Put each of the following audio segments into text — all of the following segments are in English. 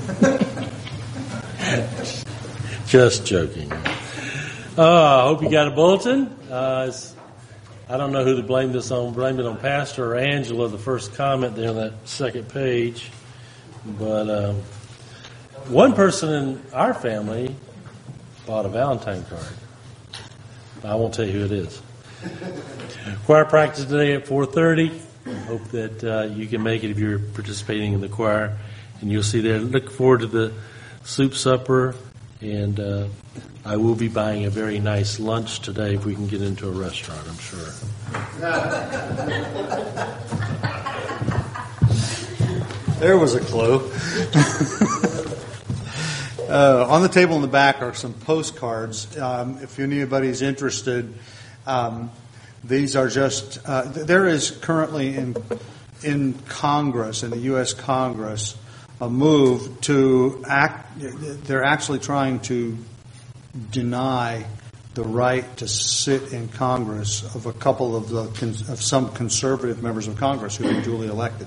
Just joking. I hope you got a bulletin. I don't know who to blame this on. Blame it on Pastor or Angela, the first comment there on that second page. But one person in our family bought a Valentine card. I won't tell you who it is. Choir practice today at 4:30. Hope that you can make it if you're participating in the choir. And you'll see there. Look forward to the soup supper. And I will be buying a very nice lunch today if we can get into a restaurant, I'm sure. There was a clue. On the table in the back are some postcards. If anybody's interested, these are just, there is currently in Congress, in the U.S. Congress, a move to they're actually trying to deny the right to sit in Congress of a couple of some conservative members of Congress who are duly elected.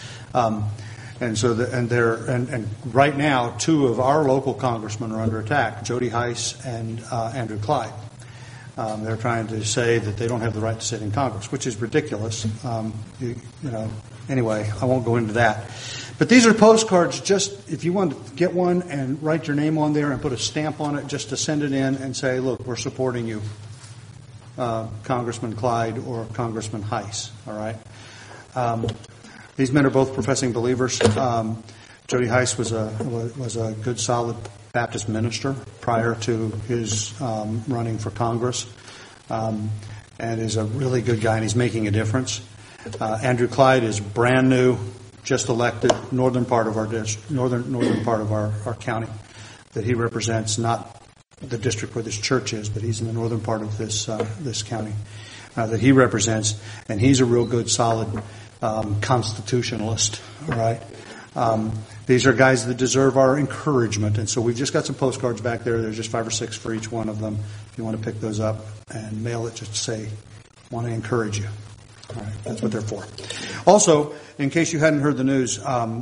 And right now, two of our local congressmen are under attack, Jody Hice and Andrew Clyde. They're trying to say that they don't have the right to sit in Congress, which is ridiculous. Anyway, I won't go into that. But these are postcards, just if you want to get one and write your name on there and put a stamp on it, just to send it in and say, look, we're supporting you, Congressman Clyde or Congressman Hice, all right? These men are both professing believers. Jody Hice was a good, solid Baptist minister prior to his running for Congress, and is a really good guy, and he's making a difference. Andrew Clyde is brand new, just elected, northern part of our northern part of our county that he represents, not the district where this church is, but he's in the northern part of this county that he represents, and he's a real good, solid constitutionalist. All right, these are guys that deserve our encouragement, and so we've just got some postcards back there. There's just 5 or 6 for each one of them. If you want to pick those up and mail it, just to say, want to encourage you. All right, that's what they're for. Also, in case you hadn't heard the news,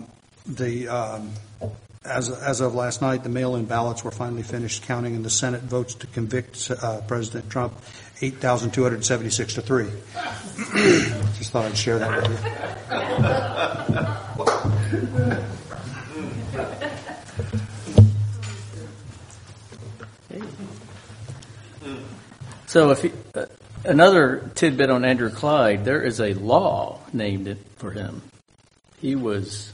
as of last night, the mail-in ballots were finally finished counting, and the Senate votes to convict President Trump 8,276 to 3. Just thought I'd share that with you. So another tidbit on Andrew Clyde, there is a law named it for him. He was,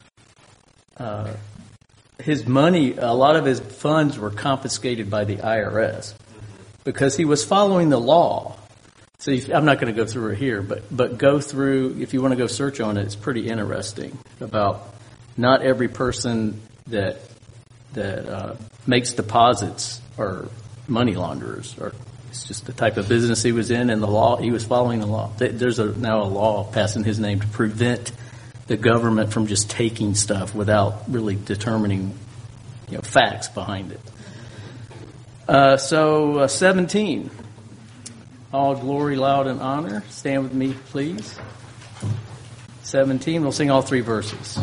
his money, a lot of his funds were confiscated by the IRS because he was following the law. So I'm not going to go through it here, but go through, if you want to go search on it, it's pretty interesting about not every person that makes deposits are money launderers, or it's just the type of business he was in, and the law, he was following the law. There's now a law passed in his name to prevent the government from just taking stuff without really determining, facts behind it. So 17. All glory, loud, and honor. Stand with me, please. 17. We'll sing all 3 verses.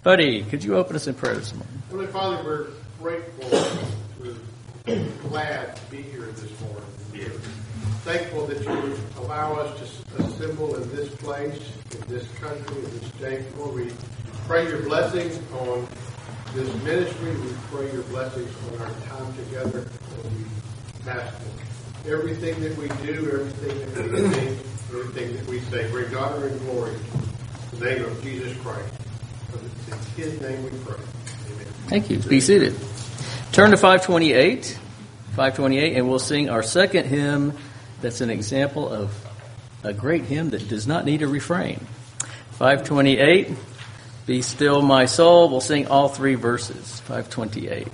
Buddy, could you open us in prayer this morning? Heavenly Father, we're grateful, we're glad to be here this morning. We're thankful that you allow us to assemble in this place, in this country, in this state. Lord, we pray your blessings on this ministry. We pray your blessings on our time together. Lord, we ask that everything that we do, everything that we think, everything that we say, bring honor and glory in the name of Jesus Christ. In his name we pray. Amen. Thank you. Be seated. Turn to 528. 528, and we'll sing our second hymn that's an example of a great hymn that does not need a refrain. 528, Be Still My Soul. We'll sing all three verses. 528.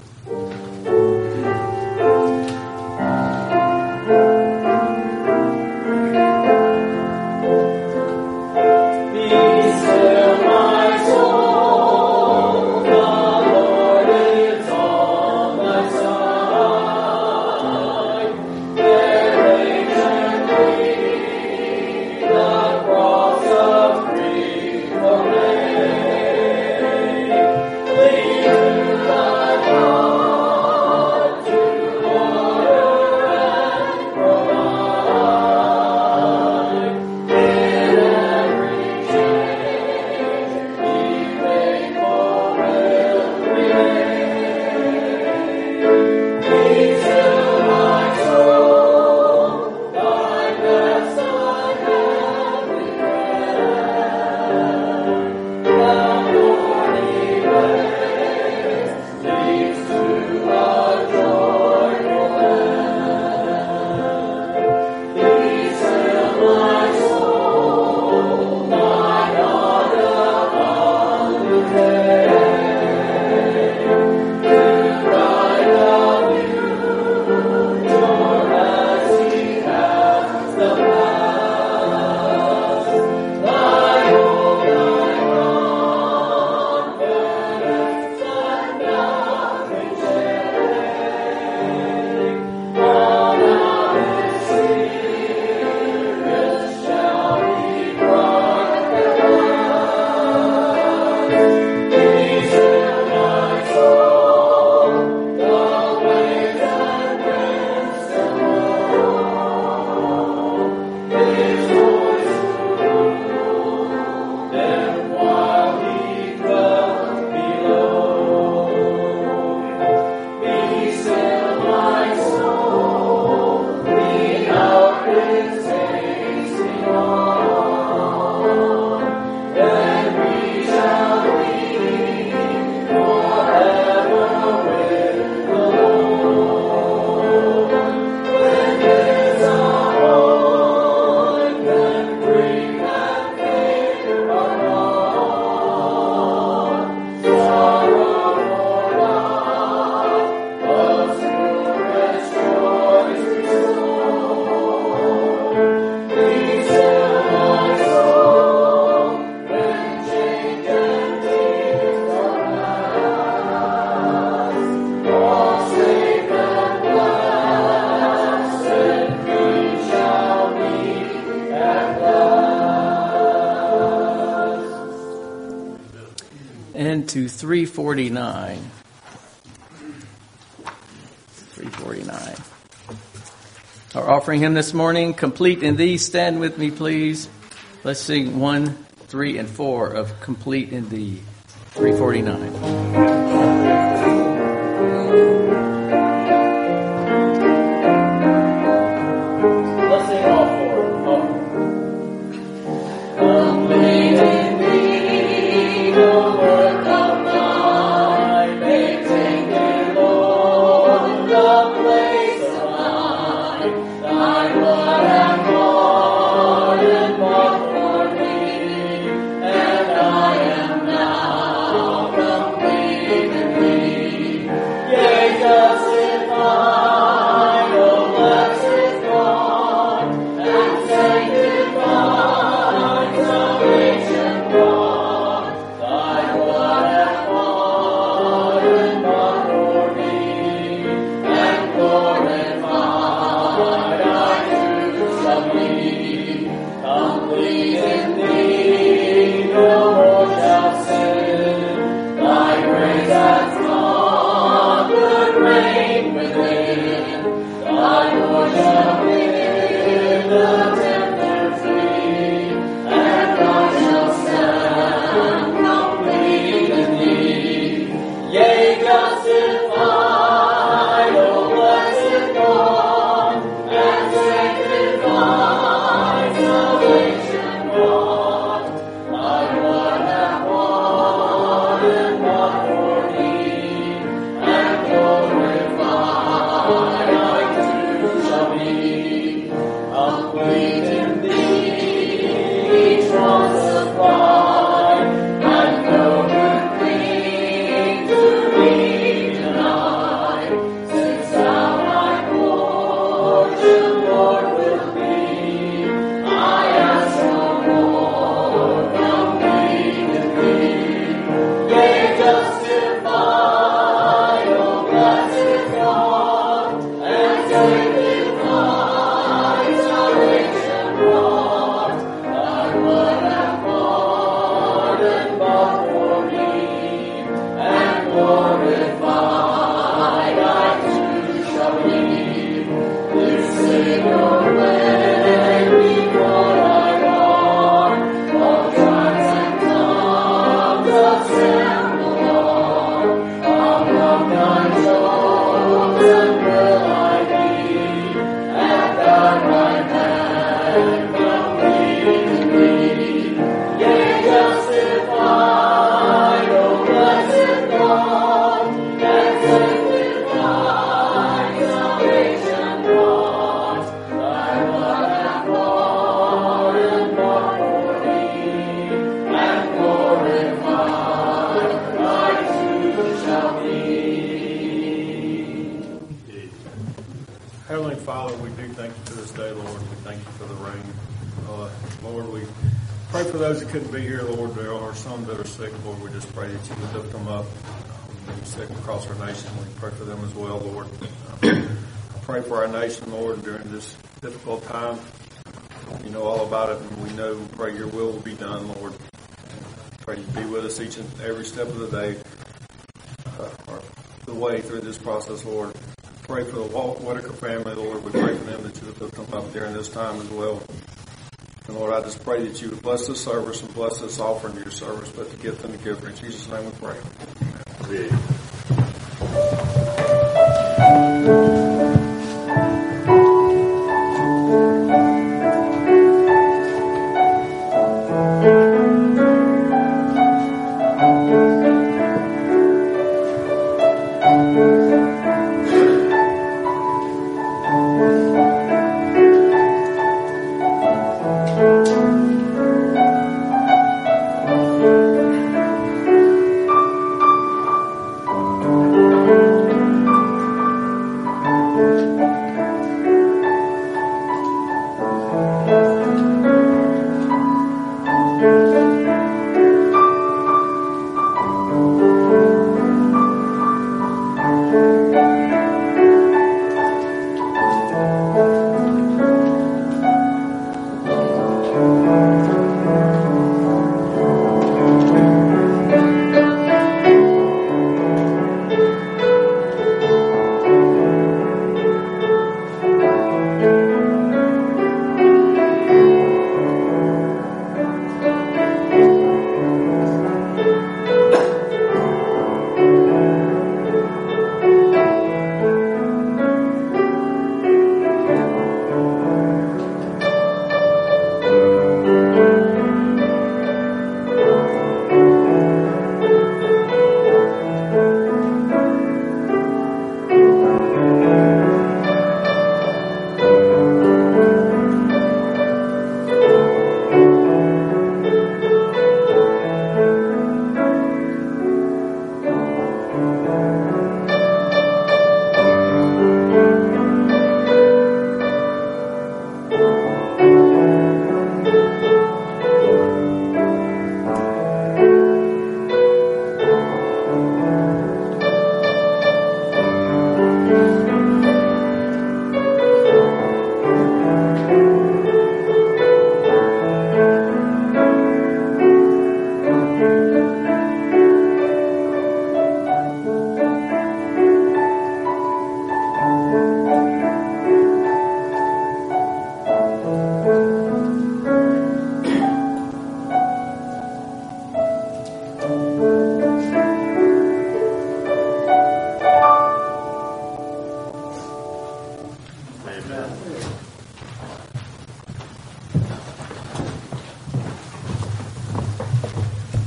To 349. 349. Our offering hymn this morning, Complete in Thee. Stand with me, please. Let's sing 1, 3, and 4 of Complete in Thee. 349. Heavenly Father, we do thank you for this day, Lord. We thank you for the rain. Lord, we pray for those that couldn't be here, Lord. There are some that are sick, Lord. We just pray that you would lift them up. They're sick across our nation. We pray for them as well, Lord. I pray for our nation, Lord, during this difficult time. You know all about it, and we know, pray your will be done, Lord. Pray you be with us each and every step of the day, or the way through this process, Lord. Pray for the Walt Whitaker family, Lord. We pray for them that you would lift them up during this time as well. And Lord, I just pray that you would bless this service and bless this offering to your service, but the gift and the giver. In Jesus' name we pray. Amen.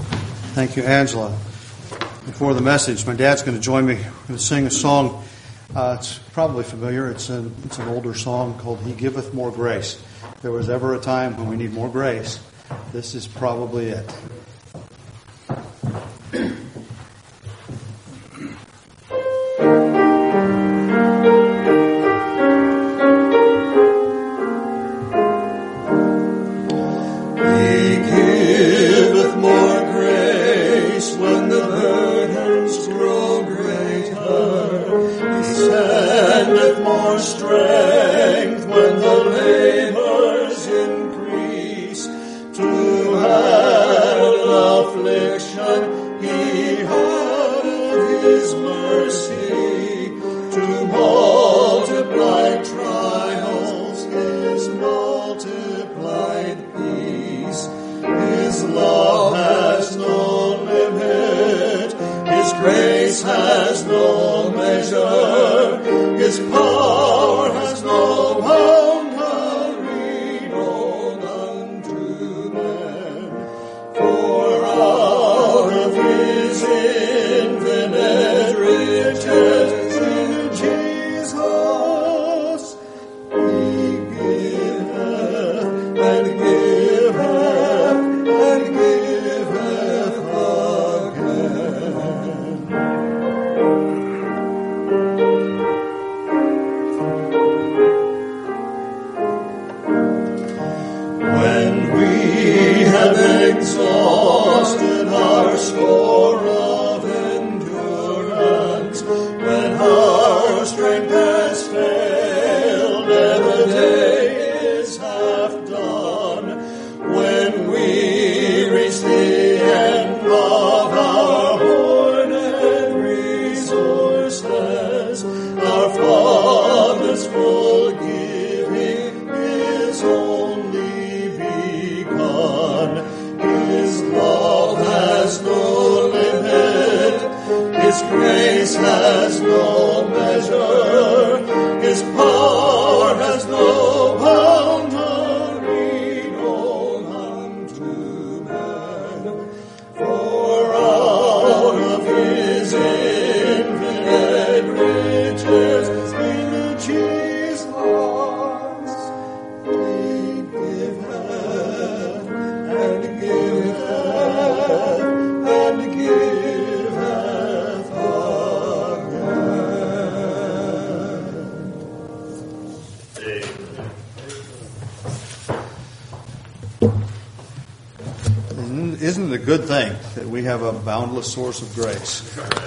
Thank you, Angela. Before the message, my dad's going to join me. We're going to sing a song It's probably familiar. It's an older song called "He Giveth More Grace." If there was ever a time when we need more grace, this is probably it. Strength when the labors increase, to handle affliction he had of his mercy, to multiply trials his multiplied peace. His love has no limit, his grace has no measure, his power has no boundary known unto men. For out of his infinite riches in Jesus, he giveth and giveth and giveth again. When we have exhausted our store of endurance, when our strength has failed and the day is half done, when we reach the end of our hoarded resources, our Father's full giving is only begun. His love has no limit, his grace has no measure, his power has no boundary known unto man. For out of his infinite riches in Jesus, he giveth and giveth and giveth again. Isn't it a good thing that we have a boundless source of grace?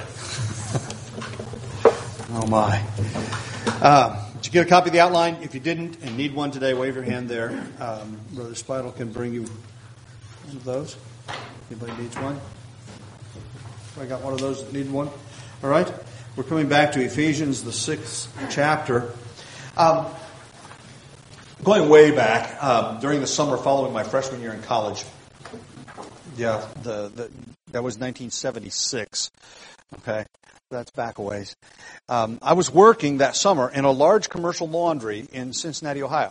Oh my. Did you get a copy of the outline? If you didn't and need one today, wave your hand there. Brother Spidle can bring you one of those. Anybody needs one? I got one of those that need one. All right. We're coming back to Ephesians, the 6th chapter. Going way back, during the summer following my freshman year in college, that was 1976. Okay, that's back a ways. I was working that summer in a large commercial laundry in Cincinnati, Ohio.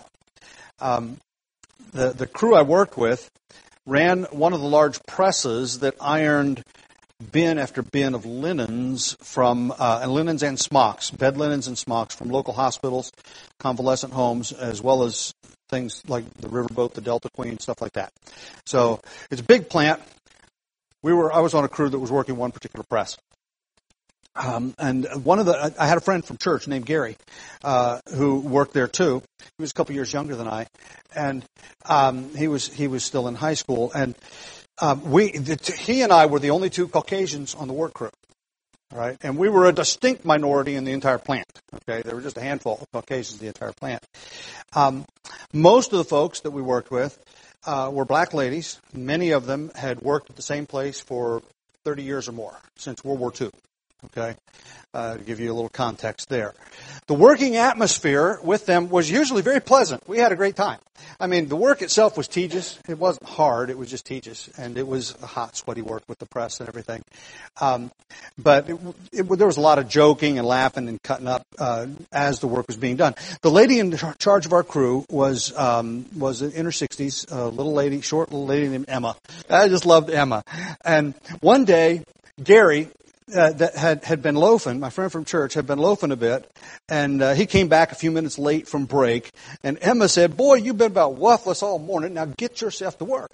The crew I worked with ran one of the large presses that ironed bin after bin of linens from linens and smocks, bed linens and smocks from local hospitals, convalescent homes, as well as things like the Riverboat, the Delta Queen, stuff like that. So it's a big plant. I was on a crew that was working one particular press. And I had a friend from church named Gary, who worked there too. He was a couple years younger than I, and he was still in high school. And he and I were the only two Caucasians on the work crew. All right, and we were a distinct minority in the entire plant. Okay, there were just a handful of Caucasians in the entire plant. Most of the folks that we worked with were black ladies. Many of them had worked at the same place for 30 years or more, since World War II. Okay, to give you a little context there. The working atmosphere with them was usually very pleasant. We had a great time. I mean, the work itself was tedious. It wasn't hard. It was just tedious. And it was a hot, sweaty work with the press and everything. But there was a lot of joking and laughing and cutting up as the work was being done. The lady in charge of our crew was in her 60s, a little lady, short little lady named Emma. I just loved Emma. And one day, Gary that had been loafing, my friend from church had been loafing a bit, and he came back a few minutes late from break, and Emma said, "Boy, you've been about worthless all morning. Now get yourself to work."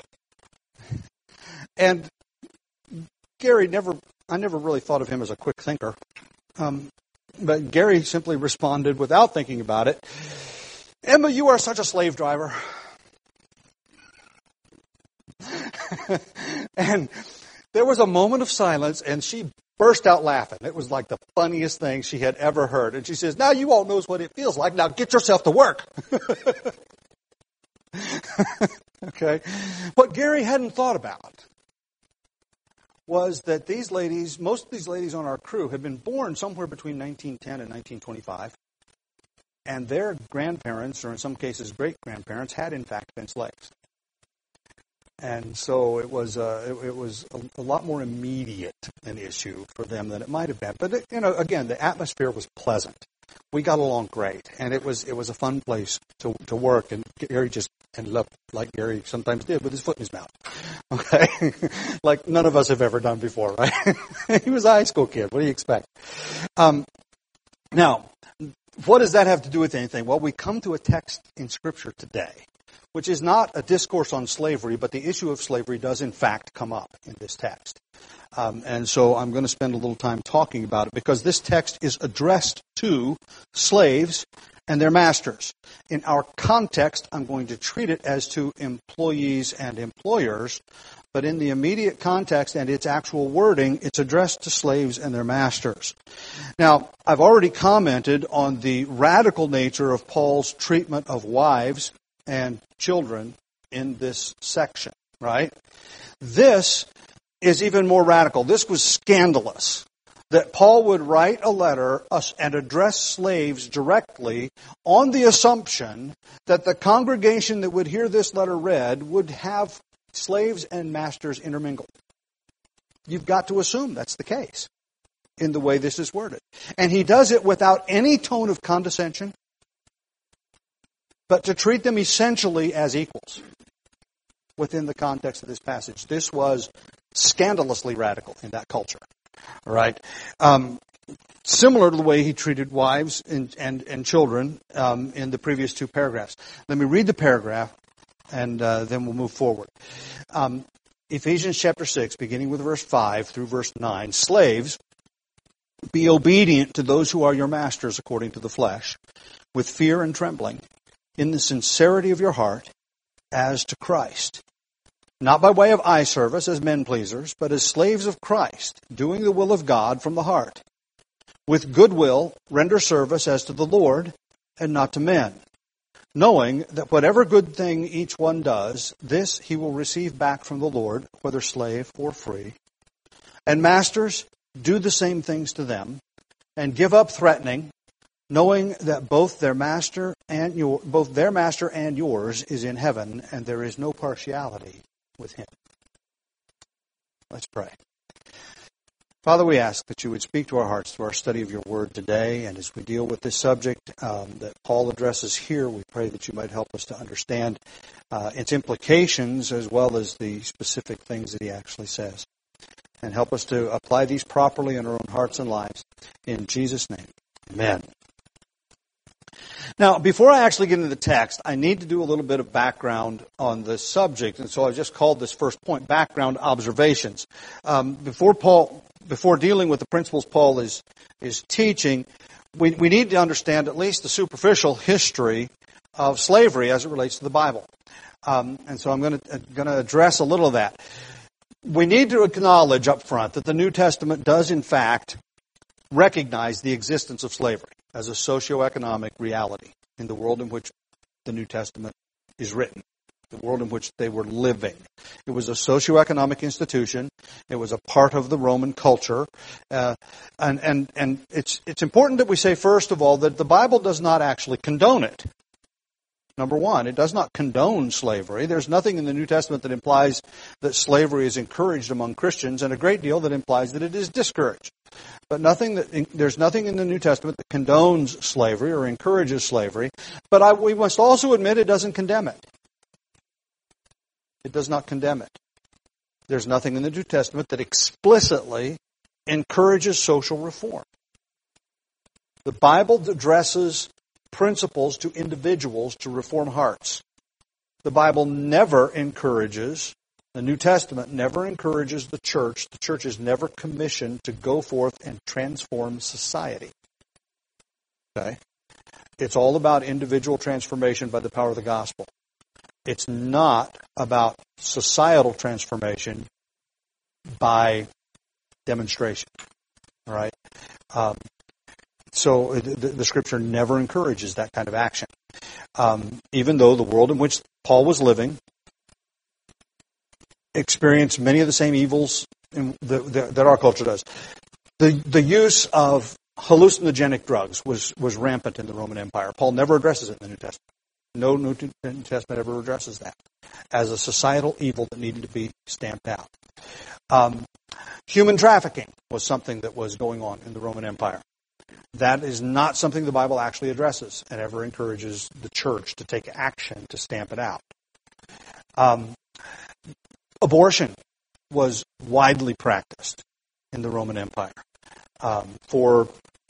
And Gary I never really thought of him as a quick thinker. But Gary simply responded without thinking about it, "Emma, you are such a slave driver." And there was a moment of silence, and she burst out laughing. It was like the funniest thing she had ever heard. And she says, "Now you all knows what it feels like. Now get yourself to work." Okay. What Gary hadn't thought about was that most of these ladies on our crew had been born somewhere between 1910 and 1925, and their grandparents, or in some cases great-grandparents, had in fact been slaves. And so it was a lot more immediate an issue for them than it might have been. But again, the atmosphere was pleasant. We got along great, and it was a fun place to work. And Gary just ended up like Gary sometimes did, with his foot in his mouth. Okay, like none of us have ever done before, right? He was a high school kid. What do you expect? Now, what does that have to do with anything? Well, we come to a text in Scripture today, which is not a discourse on slavery, but the issue of slavery does in fact come up in this text. And so I'm going to spend a little time talking about it, because this text is addressed to slaves and their masters. In our context, I'm going to treat it as to employees and employers, but in the immediate context and its actual wording, it's addressed to slaves and their masters. Now, I've already commented on the radical nature of Paul's treatment of wives and children in this section, right? This is even more radical. This was scandalous, that Paul would write a letter and address slaves directly on the assumption that the congregation that would hear this letter read would have slaves and masters intermingled. You've got to assume that's the case in the way this is worded. And he does it without any tone of condescension, but to treat them essentially as equals within the context of this passage. This was scandalously radical in that culture. All right. Similar to the way he treated wives and children in the previous two paragraphs. Let me read the paragraph, and then we'll move forward. Ephesians chapter 6, beginning with verse 5 through verse 9. Slaves, be obedient to those who are your masters according to the flesh, with fear and trembling, in the sincerity of your heart, as to Christ. Not by way of eye service as men pleasers, but as slaves of Christ, doing the will of God from the heart. With good will, render service as to the Lord, and not to men, knowing that whatever good thing each one does, this he will receive back from the Lord, whether slave or free. And masters, do the same things to them, and give up threatening, knowing that both their master and yours is in heaven, and there is no partiality with him. Let's pray. Father, we ask that you would speak to our hearts through our study of your word today, and as we deal with this subject that Paul addresses here, we pray that you might help us to understand its implications as well as the specific things that he actually says, and help us to apply these properly in our own hearts and lives. In Jesus' name, amen. Now, before I actually get into the text, I need to do a little bit of background on this subject, and so I just called this first point background observations. Before dealing with the principles Paul is teaching, we need to understand at least the superficial history of slavery as it relates to the Bible, and so I'm going to address a little of that. We need to acknowledge up front that the New Testament does in fact recognize the existence of slavery as a socioeconomic reality in the world in which the New Testament is written, the world in which they were living. It was a socioeconomic institution. It was a part of the Roman culture. And it's important that we say, first of all, that the Bible does not actually condone it. Number one, it does not condone slavery. There's nothing in the New Testament that implies that slavery is encouraged among Christians, and a great deal that implies that it is discouraged. But there's nothing in the New Testament that condones slavery or encourages slavery. But we must also admit it doesn't condemn it. It does not condemn it. There's nothing in the New Testament that explicitly encourages social reform. The Bible addresses principles to individuals to reform hearts. The Bible never encourages, the New Testament never encourages the church is never commissioned to go forth and transform society. Okay? It's all about individual transformation by the power of the gospel. It's not about societal transformation by demonstration. All right? So the Scripture never encourages that kind of action. Even though the world in which Paul was living experienced many of the same evils that our culture does. The use of hallucinogenic drugs was rampant in the Roman Empire. Paul never addresses it in the New Testament. No New Testament ever addresses that as a societal evil that needed to be stamped out. Human trafficking was something that was going on in the Roman Empire. That is not something the Bible actually addresses and ever encourages the church to take action to stamp it out. Abortion was widely practiced in the Roman Empire for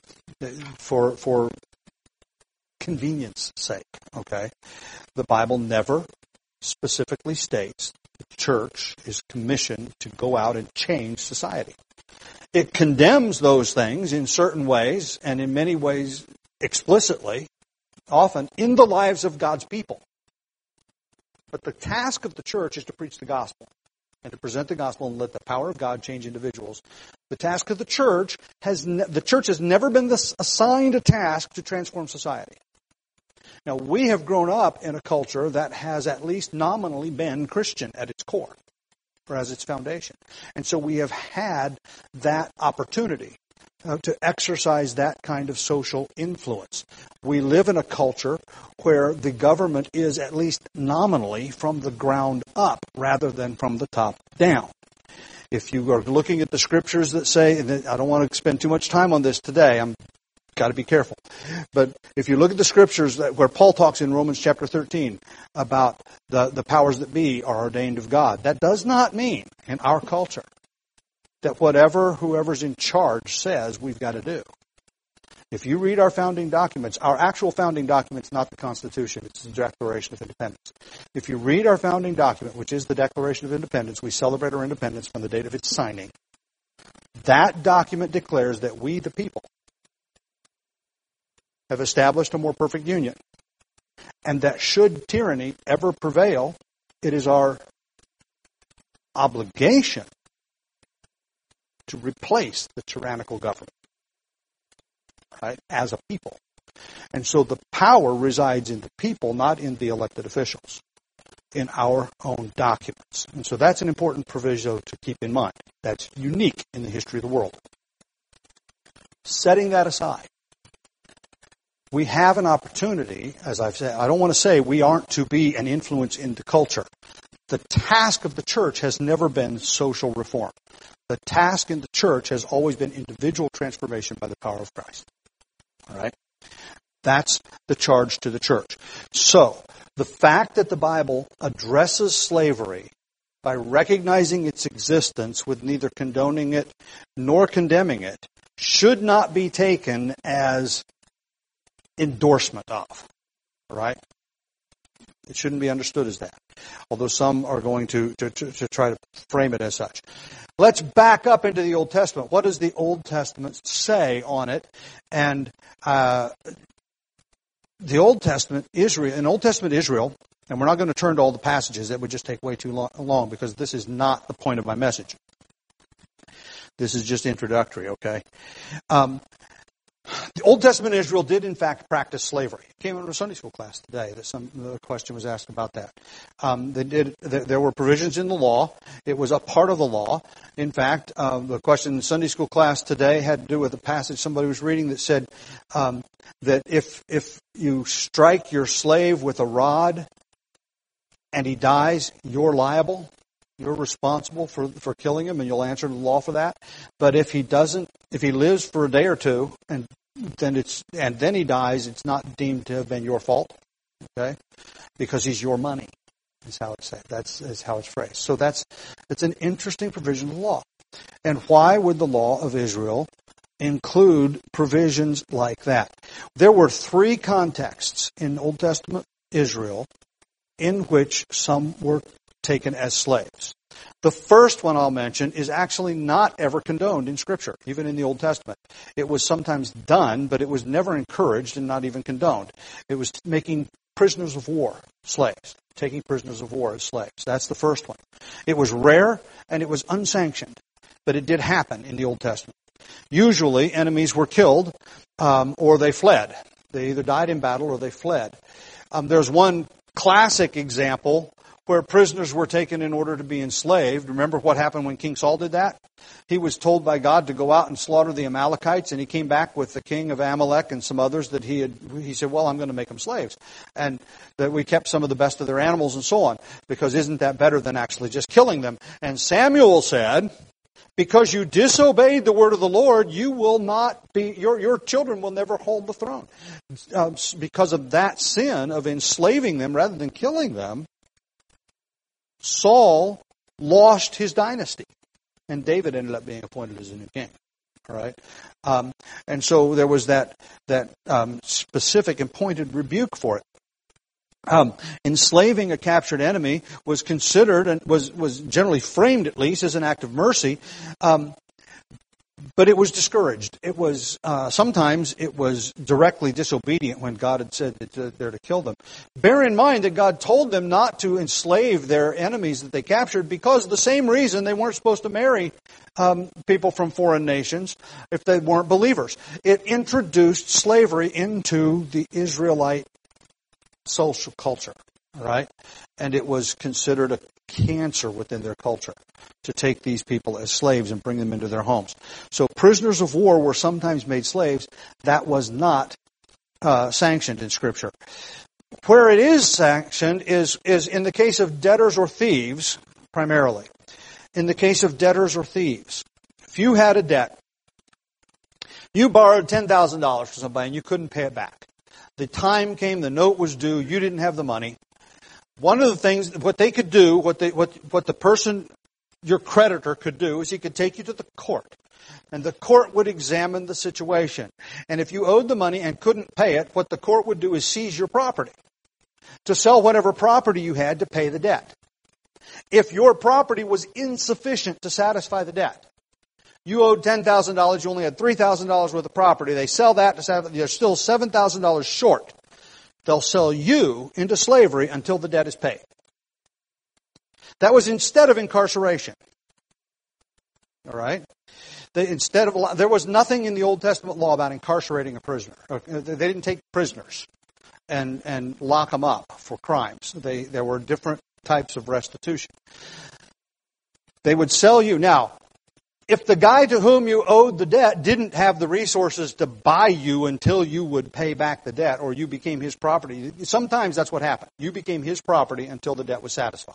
convenience sake. Okay, the Bible never specifically states the church is commissioned to go out and change society. It condemns those things in certain ways, and in many ways explicitly, often in the lives of God's people. But the task of the church is to preach the gospel and to present the gospel and let the power of God change individuals. The task of the church has never been assigned a task to transform society. Now, we have grown up in a culture that has at least nominally been Christian at its core, or as its foundation. And so we have had that opportunity to exercise that kind of social influence. We live in a culture where the government is at least nominally from the ground up rather than from the top down. If you are looking at the scriptures that say, and I don't want to spend too much time on this today, I'm got to be careful. But if you look at the scriptures where Paul talks in Romans chapter 13 about the powers that be are ordained of God, that does not mean in our culture that whoever's in charge says we've got to do. If you read our founding documents, our actual founding document's not the Constitution, it's the Declaration of Independence. If you read our founding document, which is the Declaration of Independence, we celebrate our independence from the date of its signing. That document declares that we, the people, have established a more perfect union. And that should tyranny ever prevail, it is our obligation to replace the tyrannical government, right, as a people. And so the power resides in the people, not in the elected officials, in our own documents. And so that's an important proviso to keep in mind. That's unique in the history of the world. Setting that aside, we have an opportunity, as I've said, I don't want to say we aren't to be an influence in the culture. The task of the church has never been social reform. The task in the church has always been individual transformation by the power of Christ. All right? That's the charge to the church. So, the fact that the Bible addresses slavery by recognizing its existence with neither condoning it nor condemning it should not be taken as endorsement of. All right? It shouldn't be understood as that. Although some are going to try to frame it as such. Let's back up into the Old Testament. What does the Old Testament say on it? And the Old Testament Israel, and we're not going to turn to all the passages, that would just take way too long because this is not the point of my message. This is just introductory, okay? The Old Testament Israel did, in fact, practice slavery. It came out of a Sunday school class today. The question was asked about that. There were provisions in the law. It was a part of the law. In fact, the question in the Sunday school class today had to do with a passage somebody was reading that said that if you strike your slave with a rod and he dies, you're liable. You're responsible for killing him, and you'll answer to the law for that. But if he lives for a day or two, and then he dies, it's not deemed to have been your fault, okay? Because he's your money, is how it's said. That's how it's phrased. So it's an interesting provision of the law. And why would the law of Israel include provisions like that? There were 3 contexts in Old Testament Israel in which some were taken as slaves. The first one I'll mention is actually not ever condoned in Scripture, even in the Old Testament. It was sometimes done, but it was never encouraged and not even condoned. It was making prisoners of war slaves, taking prisoners of war as slaves. That's the first one. It was rare and it was unsanctioned, but it did happen in the Old Testament. Usually, enemies were killed or they fled. They either died in battle or they fled. There's one classic example where prisoners were taken in order to be enslaved. Remember what happened when King Saul did that? He was told by God to go out and slaughter the Amalekites, and he came back with the king of Amalek and some others that he said, well, I'm going to make them slaves. And that we kept some of the best of their animals and so on, because isn't that better than actually just killing them? And Samuel said, because you disobeyed the word of the Lord, you will not be, your children will never hold the throne. Because of that sin of enslaving them rather than killing them, Saul lost his dynasty, and David ended up being appointed as a new king. All right, and so there was that specific and pointed rebuke for it. Enslaving a captured enemy was considered and was generally framed, at least, as an act of mercy. But it was discouraged. It was sometimes it was directly disobedient when God had said that they're to kill them. Bear in mind that God told them not to enslave their enemies that they captured because of the same reason they weren't supposed to marry people from foreign nations if they weren't believers. It introduced slavery into the Israelite social culture, right? And it was considered a cancer within their culture to take these people as slaves and bring them into their homes. So prisoners of war were sometimes made slaves. That was not sanctioned in Scripture. Where it is sanctioned is in the case of debtors or thieves, primarily. In the case of debtors or thieves. If you had a debt, you borrowed $10,000 from somebody and you couldn't pay it back. The time came, the note was due, you didn't have the money. One of the things, what they could do, what the person, your creditor could do, is he could take you to the court. And the court would examine the situation. And if you owed the money and couldn't pay it, what the court would do is seize your property. To sell whatever property you had to pay the debt. If your property was insufficient to satisfy the debt, you owed $10,000, you only had $3,000 worth of property, they sell that, you're still $7,000 short. They'll sell you into slavery until the debt is paid. That was instead of incarceration. All right? There was nothing in the Old Testament law about incarcerating a prisoner. They didn't take prisoners and lock them up for crimes. There were different types of restitution. They would sell you. Now, if the guy to whom you owed the debt didn't have the resources to buy you until you would pay back the debt, or you became his property, sometimes that's what happened. You became his property until the debt was satisfied.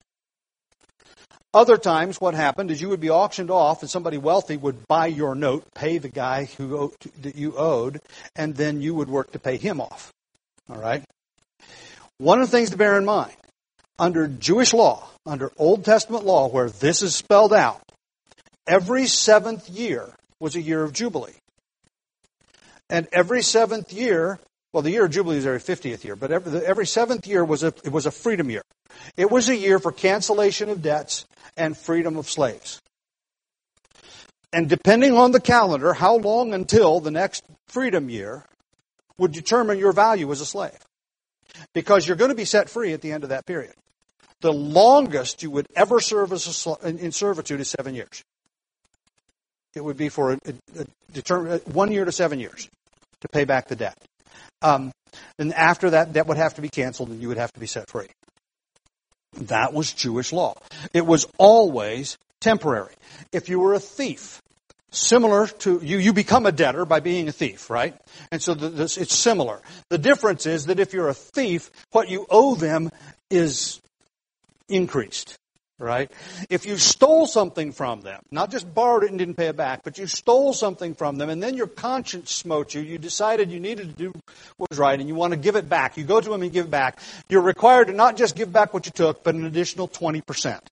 Other times what happened is you would be auctioned off and somebody wealthy would buy your note, pay the guy that you owed, and then you would work to pay him off. All right? One of the things to bear in mind, under Jewish law, under Old Testament law, where this is spelled out, every 7th year was a year of Jubilee. And every 7th year, well, the year of Jubilee is every 50th year, but every 7th year was a freedom year. It was a year for cancellation of debts and freedom of slaves. And depending on the calendar, how long until the next freedom year would determine your value as a slave. Because you're going to be set free at the end of that period. The longest you would ever serve in servitude is 7 years. It would be for a determined 1 year to 7 years to pay back the debt. And after that, debt would have to be canceled and you would have to be set free. That was Jewish law. It was always temporary. If you were a thief, similar to, you become a debtor by being a thief, right? And so it's similar. The difference is that if you're a thief, what you owe them is increased. Right? If you stole something from them, not just borrowed it and didn't pay it back, but you stole something from them and then your conscience smote you, you decided you needed to do what was right and you want to give it back. You go to them and give it back. You're required to not just give back what you took, but an additional 20%.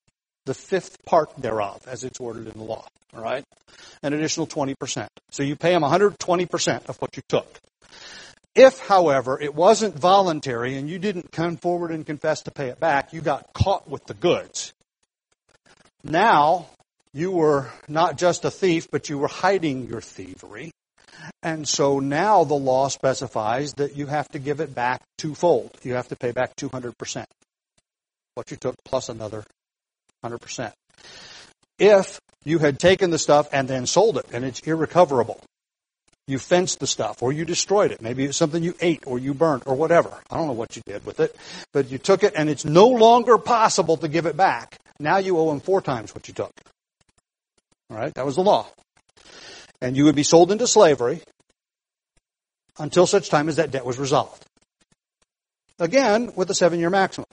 the fifth part thereof, as it's ordered in the law. All right? An additional 20%. So you pay them 120% of what you took. If, however, it wasn't voluntary and you didn't come forward and confess to pay it back, you got caught with the goods. Now, you were not just a thief, but you were hiding your thievery. And so now the law specifies that you have to give it back twofold. You have to pay back 200%. What you took plus another 100%. If you had taken the stuff and then sold it and it's irrecoverable, you fenced the stuff or you destroyed it. Maybe it's something you ate or you burnt or whatever. I don't know what you did with it. But you took it and it's no longer possible to give it back. Now you owe him 4 times what you took. All right? That was the law. And you would be sold into slavery until such time as that debt was resolved. Again, with a 7-year maximum.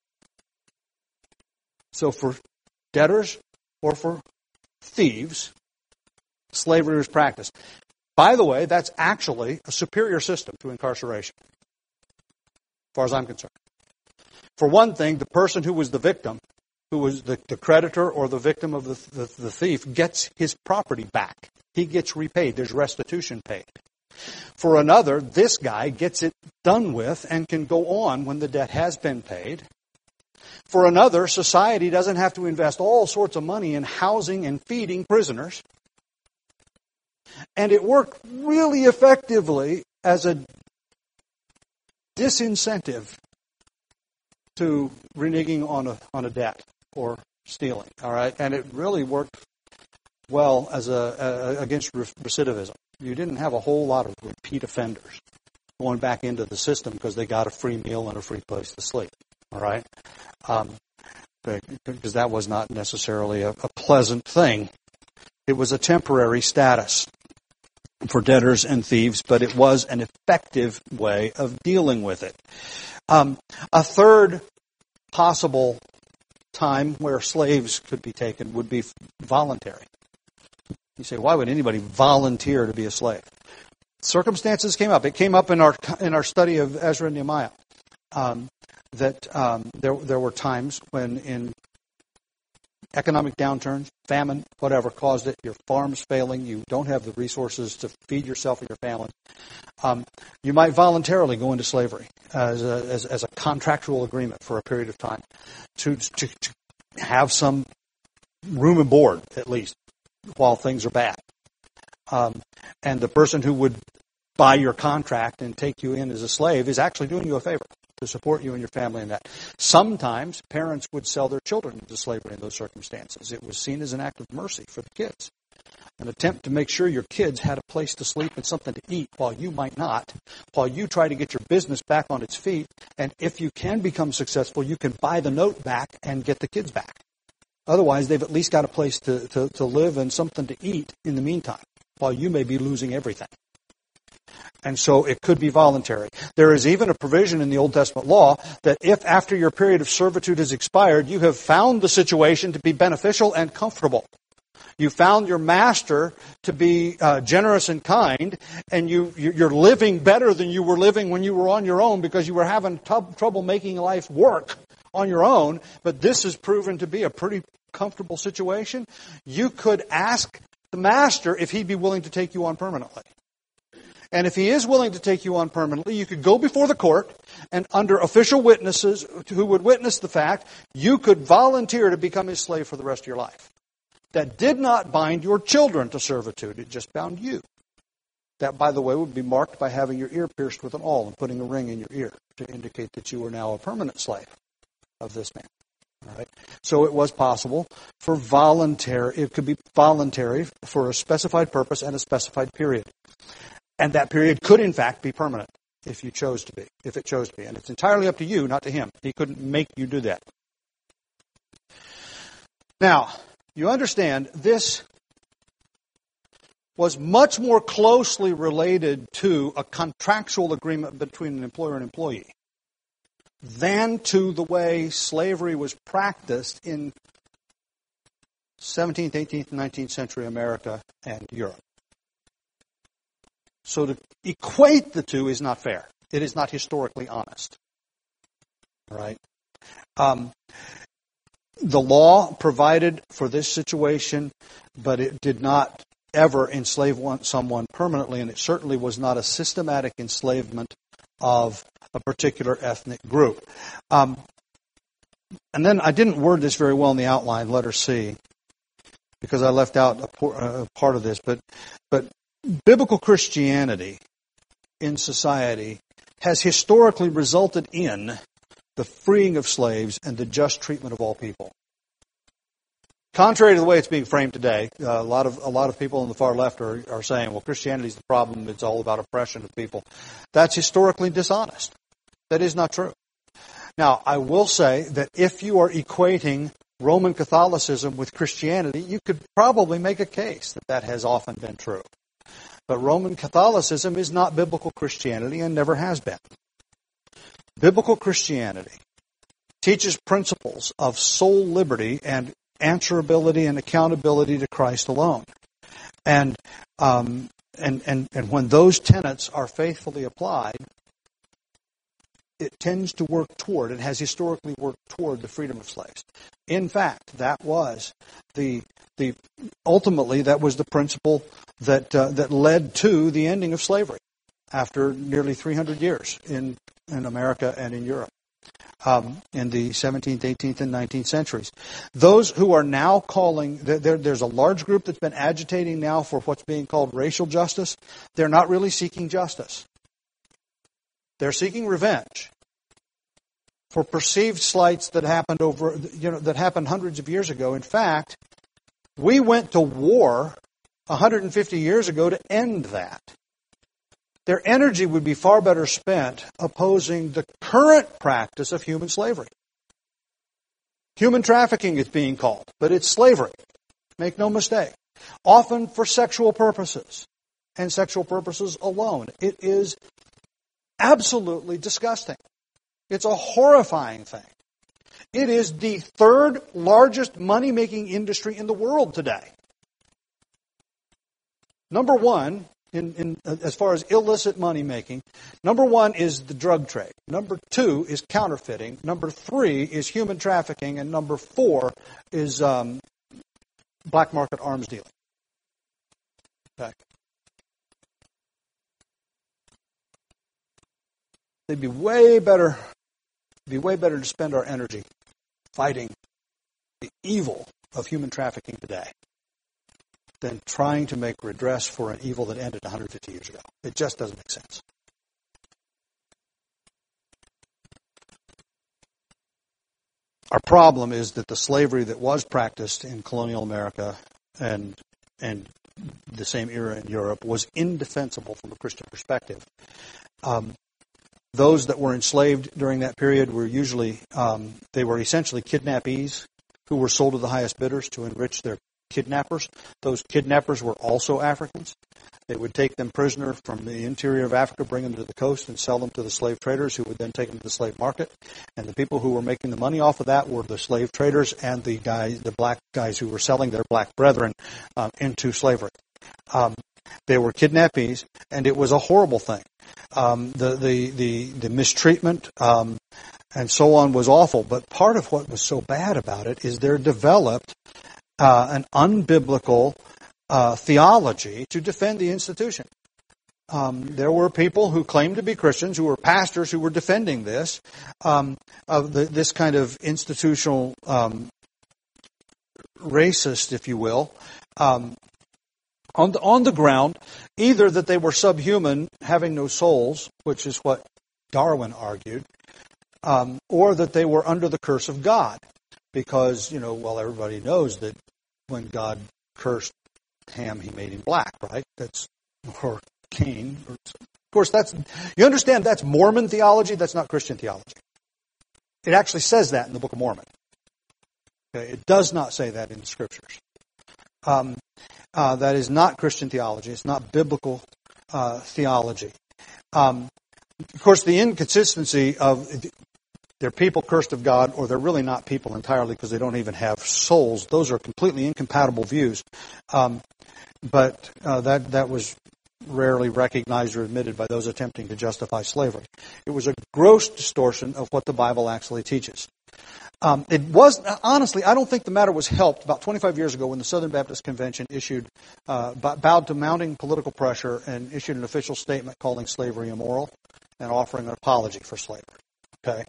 So for debtors or for thieves, slavery was practiced. By the way, that's actually a superior system to incarceration, as far as I'm concerned. For one thing, the person who was the victim, who was the creditor or the victim of the thief, gets his property back. He gets repaid. There's restitution paid. For another, this guy gets it done with and can go on when the debt has been paid. For another, society doesn't have to invest all sorts of money in housing and feeding prisoners. And it worked really effectively as a disincentive to reneging on a debt or stealing. All right, and it really worked well as against recidivism. You didn't have a whole lot of repeat offenders going back into the system because they got a free meal and a free place to sleep. All right, because that was not necessarily a pleasant thing. It was a temporary status for debtors and thieves, but it was an effective way of dealing with it. A third possible time where slaves could be taken would be voluntary. You say, why would anybody volunteer to be a slave? Circumstances came up. It came up in our study of Ezra and Nehemiah that there were times when in economic downturns, famine, whatever caused it, your farm's failing, you don't have the resources to feed yourself and your family, you might voluntarily go into slavery as a contractual agreement for a period of time to have some room and board, at least, while things are bad. And the person who would buy your contract and take you in as a slave is actually doing you a favor to support you and your family in that. Sometimes parents would sell their children into slavery in those circumstances. It was seen as an act of mercy for the kids. An attempt to make sure your kids had a place to sleep and something to eat while you might not, while you try to get your business back on its feet. And if you can become successful, you can buy the note back and get the kids back. Otherwise, they've at least got a place to live and something to eat in the meantime, while you may be losing everything. And so it could be voluntary. There is even a provision in the Old Testament law that if after your period of servitude has expired, you have found the situation to be beneficial and comfortable, you found your master to be generous and kind, and you're living better than you were living when you were on your own because you were having trouble making life work on your own, but this has proven to be a pretty comfortable situation, you could ask the master if he'd be willing to take you on permanently. And if he is willing to take you on permanently, you could go before the court, and under official witnesses who would witness the fact, you could volunteer to become his slave for the rest of your life. That did not bind your children to servitude. It just bound you. That, by the way, would be marked by having your ear pierced with an awl and putting a ring in your ear to indicate that you are now a permanent slave of this man. All right. So it was possible for voluntary. It could be voluntary for a specified purpose and a specified period. And that period could, in fact, be permanent if it chose to be. And it's entirely up to you, not to him. He couldn't make you do that. Now, you understand, this was much more closely related to a contractual agreement between an employer and employee than to the way slavery was practiced in 17th, 18th, and 19th century America and Europe. So to equate the two is not fair. It is not historically honest. All right? The law provided for this situation, but it did not ever enslave someone permanently, and it certainly was not a systematic enslavement of a particular ethnic group. And then I didn't word this very well in the outline, letter C, because I left out a part of this. But biblical Christianity in society has historically resulted in the freeing of slaves and the just treatment of all people. Contrary to the way it's being framed today, a lot of people on the far left are saying, well, Christianity is the problem, it's all about oppression of people. That's historically dishonest. That is not true. Now, I will say that if you are equating Roman Catholicism with Christianity, you could probably make a case that that has often been true. But Roman Catholicism is not biblical Christianity and never has been. Biblical Christianity teaches principles of soul liberty and answerability and accountability to Christ alone. And when those tenets are faithfully applied, it tends to work toward, it has historically worked toward the freedom of slaves. In fact, that was ultimately that was the principle that led to the ending of slavery after nearly 300 years in America and in Europe. In the 17th, 18th, and 19th centuries. Those who are now calling, there's a large group that's been agitating now for what's being called racial justice. They're not really seeking justice. They're seeking revenge for perceived slights that happened that happened hundreds of years ago. In fact, we went to war 150 years ago to end that. Their energy would be far better spent opposing the current practice of human slavery. Human trafficking is being called, but it's slavery. Make no mistake. Often for sexual purposes, and sexual purposes alone. It is absolutely disgusting. It's a horrifying thing. It is the third largest money-making industry in the world today. Number one, as far as illicit money making, number one is the drug trade. Number two is counterfeiting. Number three is human trafficking. And number four is black market arms dealing. Okay. It'd be way better to spend our energy fighting the evil of human trafficking today than trying to make redress for an evil that ended 150 years ago. It just doesn't make sense. Our problem is that the slavery that was practiced in colonial America and the same era in Europe was indefensible from a Christian perspective. Those that were enslaved during that period were usually, they were essentially kidnappees who were sold to the highest bidders to enrich their kidnappers. Those kidnappers were also Africans. They would take them prisoner from the interior of Africa, bring them to the coast, and sell them to the slave traders who would then take them to the slave market. And the people who were making the money off of that were the slave traders and the black guys who were selling their black brethren into slavery. They were kidnappees, and it was a horrible thing. The mistreatment and so on was awful. But part of what was so bad about it is there developed an unbiblical theology to defend the institution. There were people who claimed to be Christians, who were pastors, who were defending this, this kind of institutional racist, if you will, on the ground, either that they were subhuman, having no souls, which is what Darwin argued, or that they were under the curse of God. Because, everybody knows that when God cursed Ham, he made him black, right? Or Cain. Of course, you understand that's Mormon theology, that's not Christian theology. It actually says that in the Book of Mormon. Okay? It does not say that in the Scriptures. That is not Christian theology. It's not biblical theology. Of course, the inconsistency of they're people cursed of God, or they're really not people entirely because they don't even have souls. Those are completely incompatible views. But that was rarely recognized or admitted by those attempting to justify slavery. It was a gross distortion of what the Bible actually teaches. It was, honestly, I don't think the matter was helped about 25 years ago when the Southern Baptist Convention bowed to mounting political pressure and issued an official statement calling slavery immoral and offering an apology for slavery. Okay?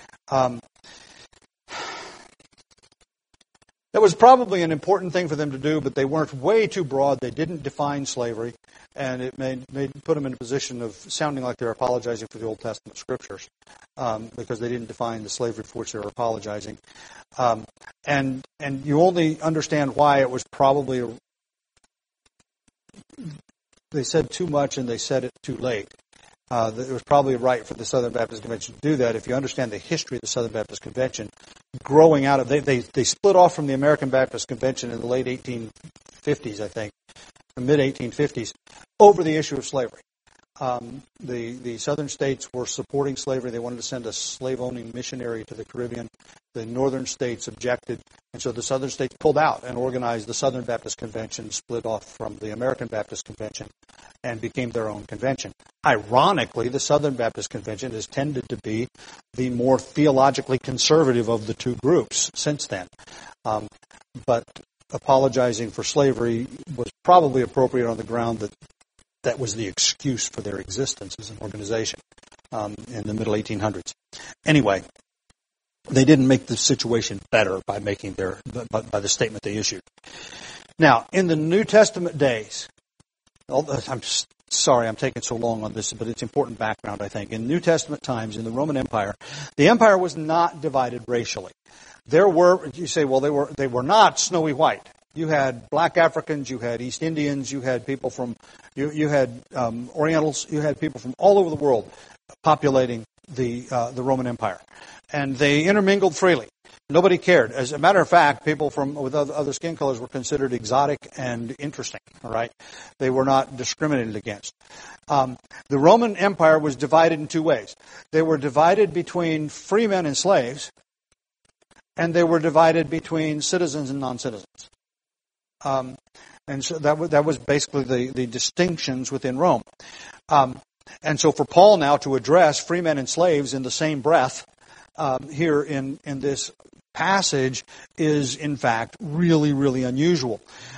That was probably an important thing for them to do, but they weren't way too broad. They didn't define slavery, and it put them in a position of sounding like they're apologizing for the Old Testament scriptures because they didn't define the slavery for which they were apologizing. And you only understand why it was probably they said too much and they said it too late. It was probably right for the Southern Baptist Convention to do that. If you understand the history of the Southern Baptist Convention, growing out of they split off from the American Baptist Convention in the late 1850s, I think, the mid 1850s, over the issue of slavery. The southern states were supporting slavery. They wanted to send a slave-owning missionary to the Caribbean. The northern states objected, and so the southern states pulled out and organized the Southern Baptist Convention, split off from the American Baptist Convention, and became their own convention. Ironically, the Southern Baptist Convention has tended to be the more theologically conservative of the two groups since then. But apologizing for slavery was probably appropriate on the ground that that was the excuse for their existence as an organization in the middle 1800s. Anyway, they didn't make the situation better by making by the statement they issued. Now, in the New Testament days, I'm sorry I'm taking so long on this, but it's important background, I think. In New Testament times, in the Roman Empire, the empire was not divided racially. There were, you say, well, they were not snowy white. You had black Africans, you had East Indians, you had people from, you had Orientals, you had people from all over the world populating the Roman Empire, and they intermingled freely. Nobody cared. As a matter of fact, people with other skin colors were considered exotic and interesting. All right, they were not discriminated against. The Roman Empire was divided in two ways. They were divided between free men and slaves, and they were divided between citizens and non-citizens. And so that was basically the distinctions within Rome. And so for Paul now to address free men and slaves in the same breath here in this passage is, in fact, really, really unusual.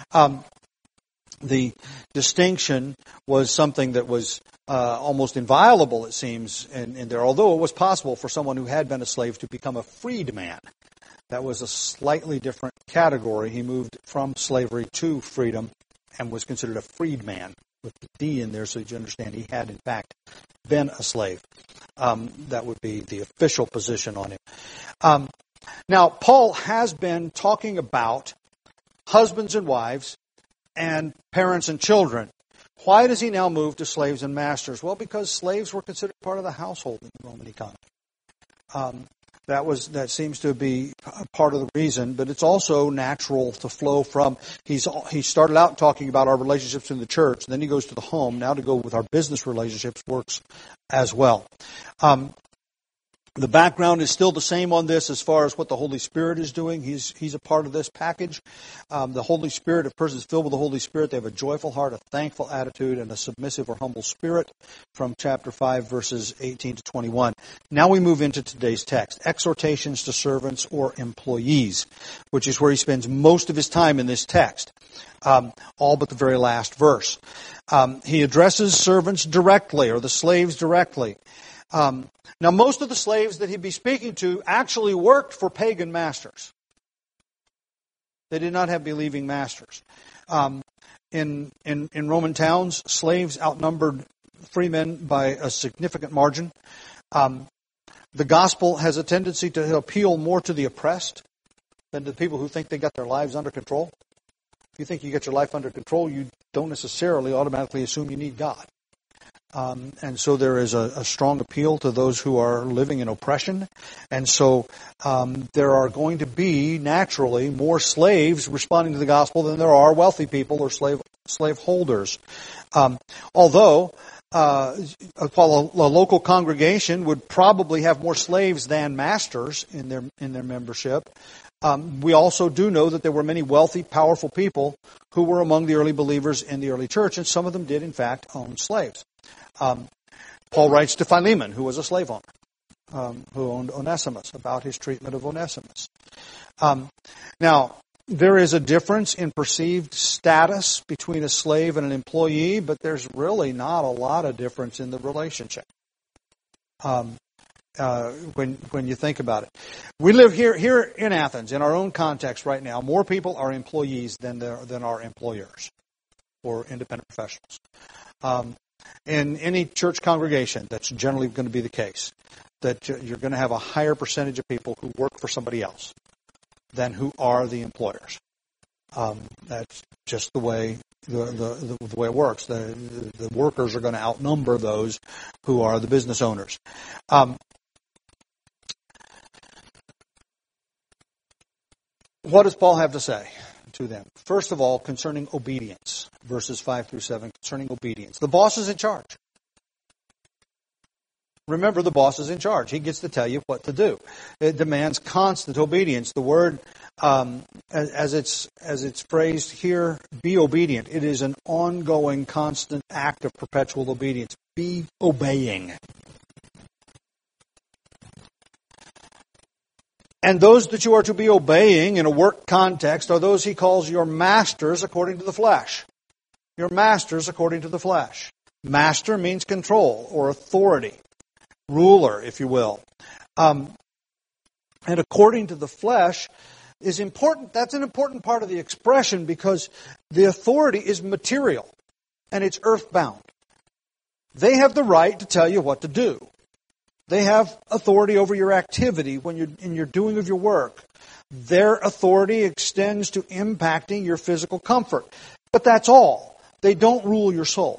The distinction was something that was almost inviolable, it seems, in there, although it was possible for someone who had been a slave to become a freedman. That was a slightly different category. He moved from slavery to freedom and was considered a freedman with the D in there, so you understand he had, in fact, been a slave. That would be the official position on him. Now, Paul has been talking about husbands and wives and parents and children. Why does he now move to slaves and masters? Well, because slaves were considered part of the household in the Roman economy. That seems to be part of the reason, but it's also natural to flow from. He started out talking about our relationships in the church, then he goes to the home. Now to go with our business relationships works as well. The background is still the same on this as far as what the Holy Spirit is doing. He's a part of this package. The Holy Spirit, if a person is filled with the Holy Spirit, they have a joyful heart, a thankful attitude, and a submissive or humble spirit from chapter 5, verses 18 to 21. Now we move into today's text, exhortations to servants or employees, which is where he spends most of his time in this text, all but the very last verse. He addresses servants directly, or the slaves directly. Now, most of the slaves that he'd be speaking to actually worked for pagan masters. They did not have believing masters. In Roman towns, slaves outnumbered free men by a significant margin. The gospel has a tendency to appeal more to the oppressed than to the people who think they got their lives under control. If you think you get your life under control, you don't necessarily automatically assume you need God. And so there is a strong appeal to those who are living in oppression. And so there are going to be, naturally, more slaves responding to the gospel than there are wealthy people or slave holders. Although a local congregation would probably have more slaves than masters in their membership, we also do know that there were many wealthy, powerful people who were among the early believers in the early church, and some of them did, in fact, own slaves. Paul writes to Philemon, who was a slave owner. who owned Onesimus, about his treatment of Onesimus. Now, there is a difference in perceived status between a slave and an employee, but there's really not a lot of difference in the relationship. When you think about it, we live here in Athens, in our own context right now. More people are employees than are employers or independent professionals. In any church congregation, that's generally going to be the case. That you're going to have a higher percentage of people who work for somebody else than who are the employers. That's just the way the way it works. The workers are going to outnumber those who are the business owners. What does Paul have to say to them? First of all, concerning obedience, verses 5 through 7, concerning obedience. The boss is in charge. Remember, the boss is in charge. He gets to tell you what to do. It demands constant obedience. The word, as it's phrased here, be obedient. It is an ongoing, constant act of perpetual obedience. Be obeying. And those that you are to be obeying in a work context are those he calls your masters according to the flesh. Your masters according to the flesh. Master means control or authority. Ruler, if you will. And according to the flesh is important. That's an important part of the expression because the authority is material and it's earthbound. They have the right to tell you what to do. They have authority over your activity when you're in your doing of your work. Their authority extends to impacting your physical comfort. But that's all. They don't rule your soul.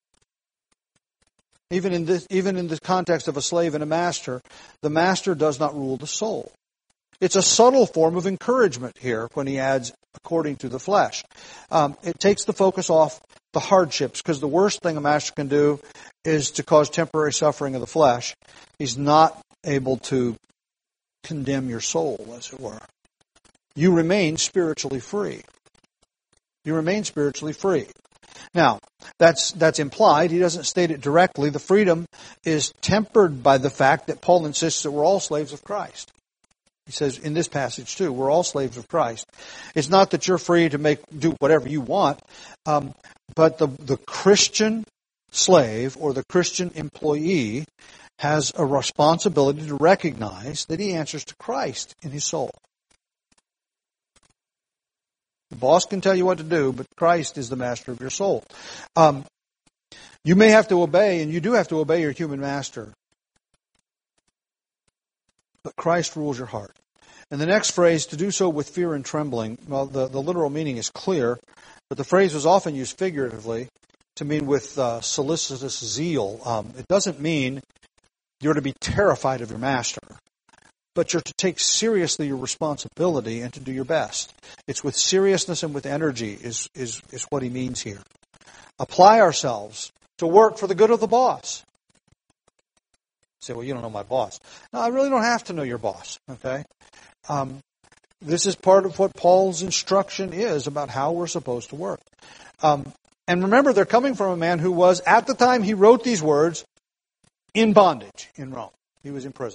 Even in the context of a slave and a master, the master does not rule the soul. It's a subtle form of encouragement here when he adds according to the flesh. It takes the focus off the hardships, because the worst thing a master can do is to cause temporary suffering of the flesh. He's not able to condemn your soul, as it were. You remain spiritually free. You remain spiritually free. Now, that's implied. He doesn't state it directly. The freedom is tempered by the fact that Paul insists that we're all slaves of Christ. He says in this passage too, we're all slaves of Christ. It's not that you're free to do whatever you want, but the Christian slave or the Christian employee has a responsibility to recognize that he answers to Christ in his soul. The boss can tell you what to do, but Christ is the master of your soul. You may have to obey, and you do have to obey your human master. But Christ rules your heart. And the next phrase, to do so with fear and trembling, well, the literal meaning is clear, but the phrase was often used figuratively to mean with solicitous zeal. It doesn't mean you're to be terrified of your master, but you're to take seriously your responsibility and to do your best. It's with seriousness and with energy is what he means here. Apply ourselves to work for the good of the boss. You say, well, you don't know my boss. No, I really don't have to know your boss, okay? This is part of what Paul's instruction is about how we're supposed to work. And remember, they're coming from a man who was, at the time he wrote these words, in bondage in Rome. He was in prison.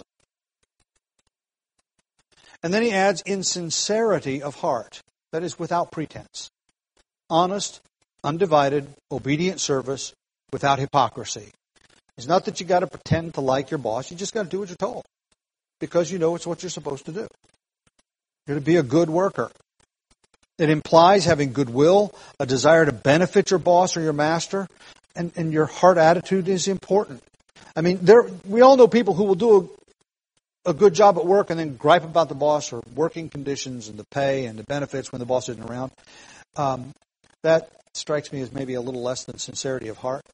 And then he adds, in sincerity of heart. That is, without pretense. Honest, undivided, obedient service without hypocrisy. It's not that you got to pretend to like your boss. You just got to do what you're told. Because you know it's what you're supposed to do. You're to be a good worker. It implies having goodwill, a desire to benefit your boss or your master, and your heart attitude is important. I mean, we all know people who will do a good job at work and then gripe about the boss or working conditions and the pay and the benefits when the boss isn't around. That strikes me as maybe a little less than sincerity of heart.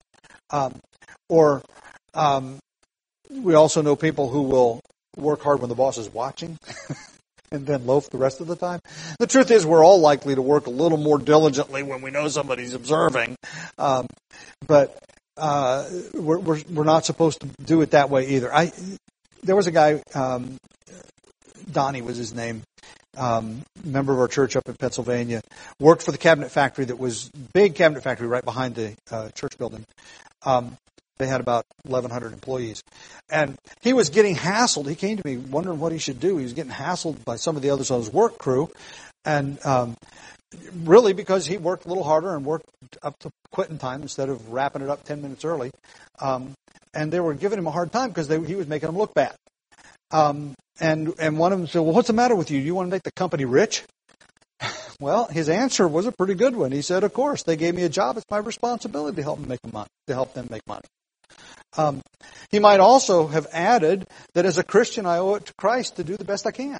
We also know people who will work hard when the boss is watching and then loaf the rest of the time. The truth is we're all likely to work a little more diligently when we know somebody's observing. But we're not supposed to do it that way either. There was a guy, Donnie was his name, member of our church up in Pennsylvania, worked for the cabinet factory that was big cabinet factory right behind the church building. They had about 1,100 employees. And he was getting hassled. He came to me wondering what he should do. He was getting hassled by some of the others on his work crew. And really because he worked a little harder and worked up to quitting time instead of wrapping it up 10 minutes early. And they were giving him a hard time because he was making them look bad. And one of them said, well, what's the matter with you? Do you want to make the company rich? Well, his answer was a pretty good one. He said, of course, they gave me a job. It's my responsibility to help them make money. He might also have added that as a Christian, I owe it to Christ to do the best I can.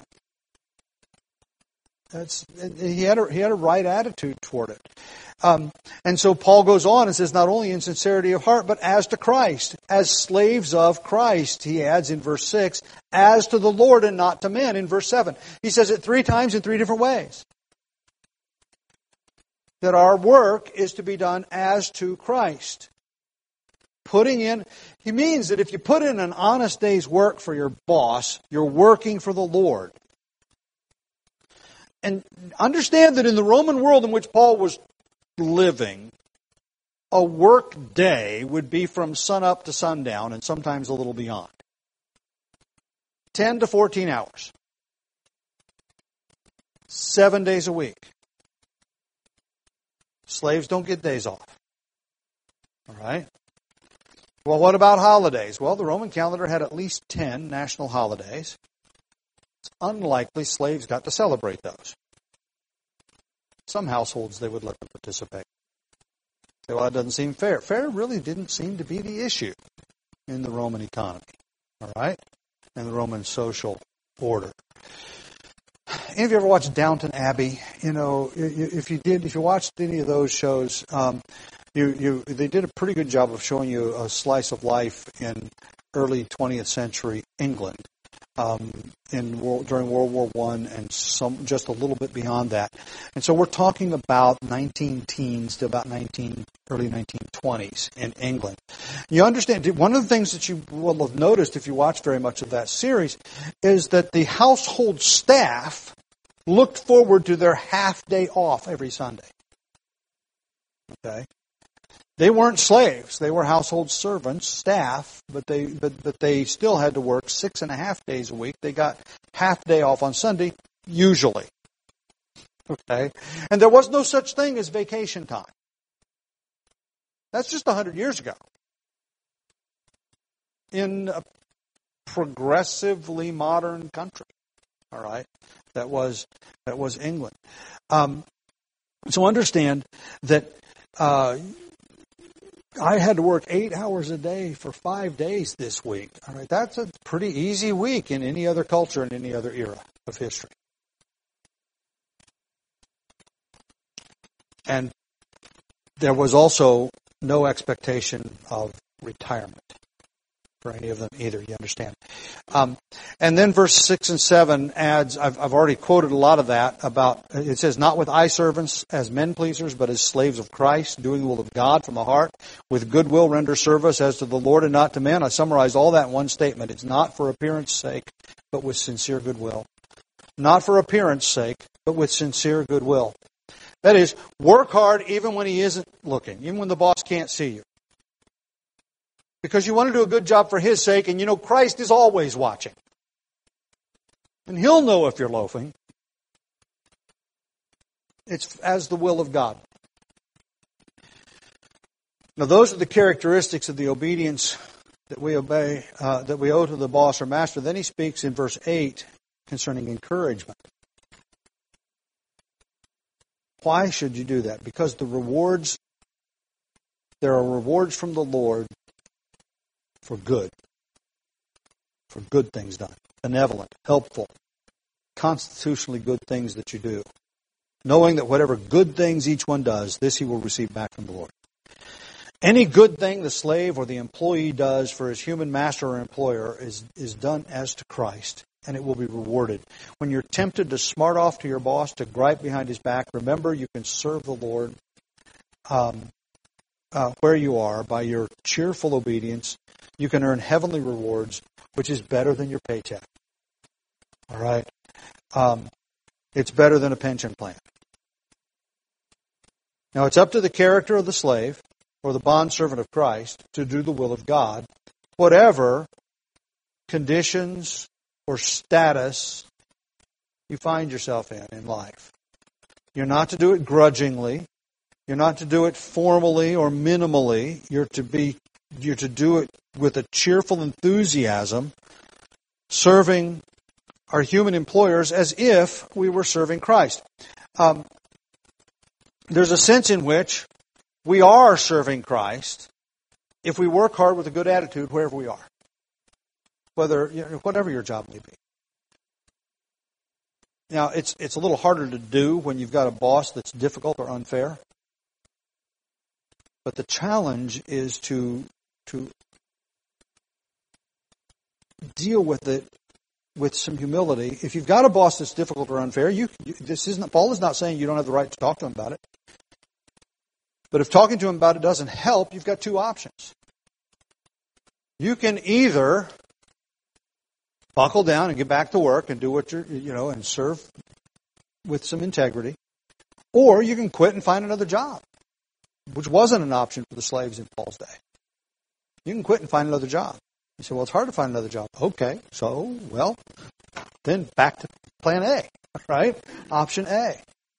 He had a right attitude toward it. And so Paul goes on and says, not only in sincerity of heart, but as to Christ, as slaves of Christ, he adds in verse 6, as to the Lord and not to men in verse 7. He says it 3 times in 3 different ways. That our work is to be done as to Christ. He means that if you put in an honest day's work for your boss, you're working for the Lord. And understand that in the Roman world in which Paul was living, a work day would be from sunup to sundown and sometimes a little beyond. 10 to 14 hours. 7 days a week. Slaves don't get days off. All right? Well, what about holidays? Well, the Roman calendar had at least 10 national holidays. It's unlikely slaves got to celebrate those. Some households, they would let them participate. Say, well, that doesn't seem fair. Fair really didn't seem to be the issue in the Roman economy. All right? And the Roman social order. Any of you ever watched Downton Abbey? You know, if you watched any of those shows, they did a pretty good job of showing you a slice of life in early 20th century England during World War I and just a little bit beyond that. And so we're talking about 19-teens to about early 1920s in England. You understand, one of the things that you will have noticed if you watch very much of that series is that the household staff looked forward to their half day off every Sunday. Okay? They weren't slaves. They were household servants, staff, but they still had to work 6.5 days a week. They got half day off on Sunday, usually. Okay? And there was no such thing as vacation time. That's just 100 years ago. In a progressively modern country. All right? That was England. So understand that I had to work 8 hours a day for 5 days this week. All right, that's a pretty easy week in any other culture in any other era of history. And there was also no expectation of retirement for any of them either, you understand. And then verse 6 and 7 adds, I've already quoted a lot of that about, it says, not with eye servants as men pleasers, but as slaves of Christ, doing the will of God from the heart, with goodwill render service as to the Lord and not to men. I summarized all that in one statement. It's not for appearance sake, but with sincere goodwill. Not for appearance sake, but with sincere goodwill. That is, work hard even when he isn't looking, even when the boss can't see you. Because you want to do a good job for His sake, and you know Christ is always watching. And He'll know if you're loafing. It's as the will of God. Now those are the characteristics of the obedience that we obey, that we owe to the boss or master. Then he speaks in verse 8 concerning encouragement. Why should you do that? Because there are rewards from the Lord for good things done, benevolent, helpful, constitutionally good things that you do, knowing that whatever good things each one does, this he will receive back from the Lord. Any good thing the slave or the employee does for his human master or employer is done as to Christ, and it will be rewarded. When you're tempted to smart off to your boss, to gripe behind his back, remember you can serve the Lord where you are by your cheerful obedience. You can earn heavenly rewards, which is better than your paycheck. All right? It's better than a pension plan. Now, it's up to the character of the slave or the bondservant of Christ to do the will of God, whatever conditions or status you find yourself in life. You're not to do it grudgingly. You're not to do it formally or minimally. You're to do it with a cheerful enthusiasm, serving our human employers as if we were serving Christ. There's a sense in which we are serving Christ if we work hard with a good attitude wherever we are, whatever your job may be. Now, it's a little harder to do when you've got a boss that's difficult or unfair. But the challenge is to deal with it with some humility. If you've got a boss that's difficult or unfair, Paul is not saying you don't have the right to talk to him about it. But if talking to him about it doesn't help, you've got two options. You can either buckle down and get back to work and do what and serve with some integrity, or you can quit and find another job, which wasn't an option for the slaves in Paul's day. You can quit and find another job. You say, well, it's hard to find another job. Okay, then back to plan A, right? Option A.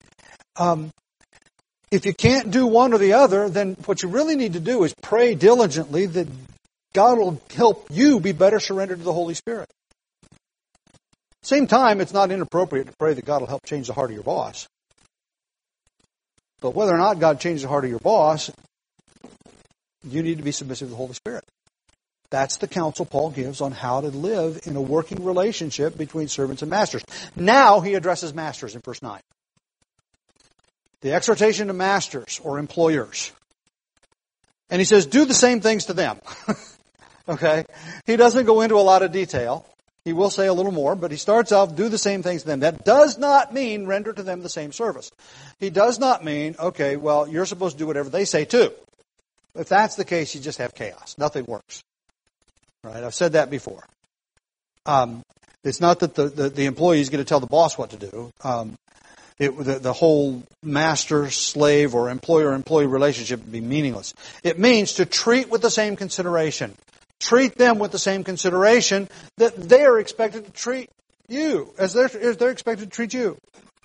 If you can't do one or the other, then what you really need to do is pray diligently that God will help you be better surrendered to the Holy Spirit. Same time, it's not inappropriate to pray that God will help change the heart of your boss. But whether or not God changes the heart of your boss, you need to be submissive to the Holy Spirit. That's the counsel Paul gives on how to live in a working relationship between servants and masters. Now he addresses masters in verse 9. The exhortation to masters or employers. And he says, do the same things to them. Okay? He doesn't go into a lot of detail. He will say a little more, but he starts off, do the same things to them. That does not mean render to them the same service. He does not mean, okay, well, you're supposed to do whatever they say too. If that's the case, you just have chaos. Nothing works. Right? I've said that before. It's not that the employee is going to tell the boss what to do. The whole master-slave or employer-employee relationship would be meaningless. It means to treat with the same consideration. Treat them with the same consideration that they are expected to treat you, as they're expected to treat you.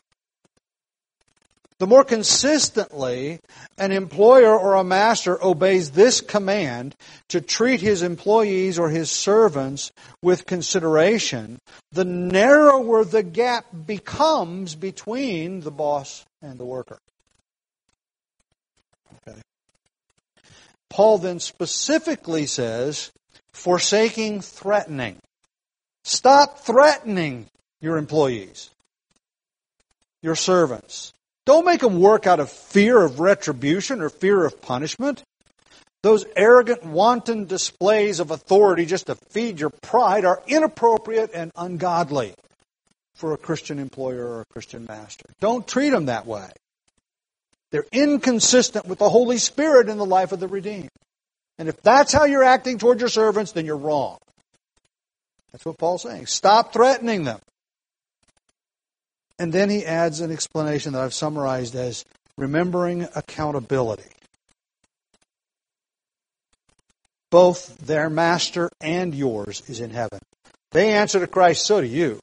The more consistently an employer or a master obeys this command to treat his employees or his servants with consideration, the narrower the gap becomes between the boss and the worker. Okay. Paul then specifically says, forsaking threatening. Stop threatening your employees, your servants. Don't make them work out of fear of retribution or fear of punishment. Those arrogant, wanton displays of authority just to feed your pride are inappropriate and ungodly for a Christian employer or a Christian master. Don't treat them that way. They're inconsistent with the Holy Spirit in the life of the redeemed. And if that's how you're acting toward your servants, then you're wrong. That's what Paul's saying. Stop threatening them. And then he adds an explanation that I've summarized as remembering accountability. Both their master and yours is in heaven. They answer to Christ, so do you.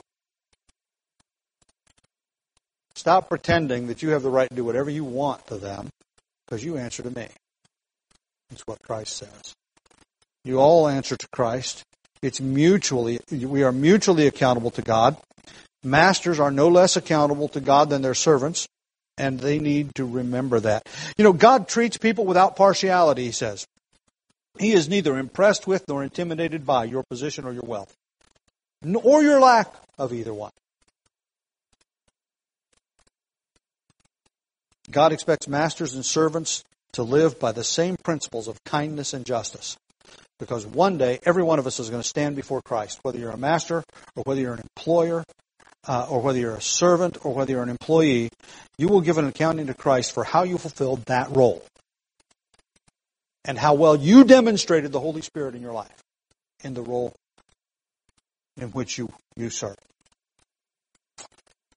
Stop pretending that you have the right to do whatever you want to them, because you answer to me. That's what Christ says. You all answer to Christ. We are mutually accountable to God. Masters are no less accountable to God than their servants, and they need to remember that. God treats people without partiality, he says. He is neither impressed with nor intimidated by your position or your wealth, or your lack of either one. God expects masters and servants to live by the same principles of kindness and justice. Because one day, every one of us is going to stand before Christ, whether you're a master or whether you're an employer, or whether you're a servant or whether you're an employee, you will give an accounting to Christ for how you fulfilled that role and how well you demonstrated the Holy Spirit in your life in the role in which you serve.